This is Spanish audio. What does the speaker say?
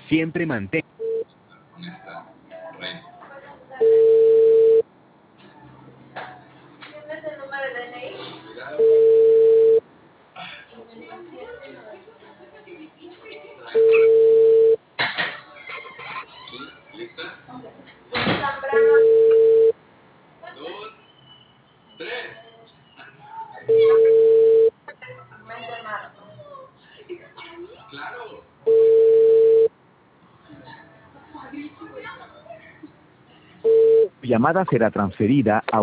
Siempre mantén. Con esta red. ¿Tienes el número de DNI? Cuidado. ¿Sí? ¿Lista? Zambrano. 2, 3. Mes de marzo. Claro. Tu llamada será transferida a